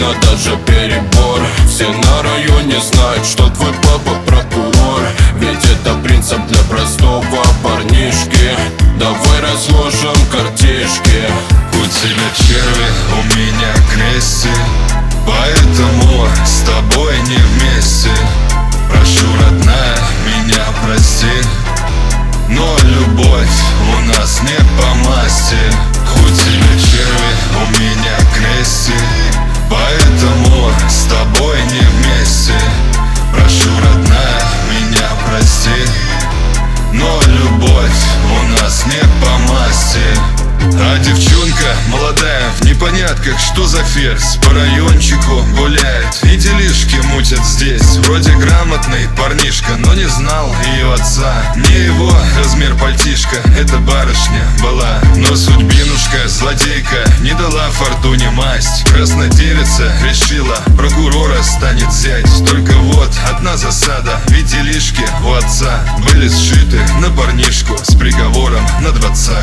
сильно, даже перебор. Все на районе знают, что твой папа прокурор. Ведь это принцип для простого парнишки. Давай разложим картишки. У тебя черви, у меня крести, поэтому с тобой не вместе. Прошу, родная, меня прости, но любовь у нас не по масти. У тебя черви, у меня крести, поэтому с тобой не вместе. Прошу, родная, меня прости, но любовь у нас не по масти. А девчонка молодая в непонятках, что за ферзь, по райончику гуляет и делишки мутят здесь. Вроде грамотный парнишка, но не знал ее отца. Не его размер пальтишка, эта барышня была, но судьбинушка, злодейка, не дала фортуне масть. Краснодевица решила, прокурора станет зять. Только вот одна засада, ведь делишки у отца были сшиты на парнишку с приговором на 20.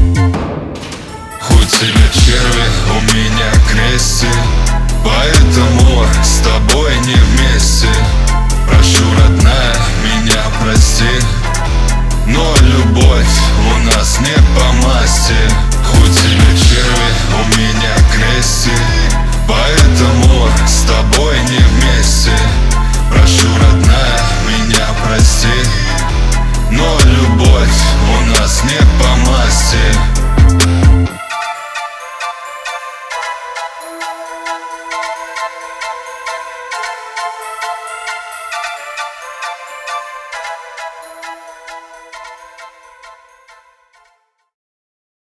У тебя черви, у меня крести, поэтому с тобой не вместе. Прошу, родная, меня прости,